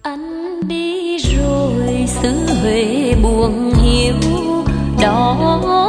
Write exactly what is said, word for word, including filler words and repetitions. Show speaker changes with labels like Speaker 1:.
Speaker 1: Anh đi rồi xứ Huế buồn hiu đó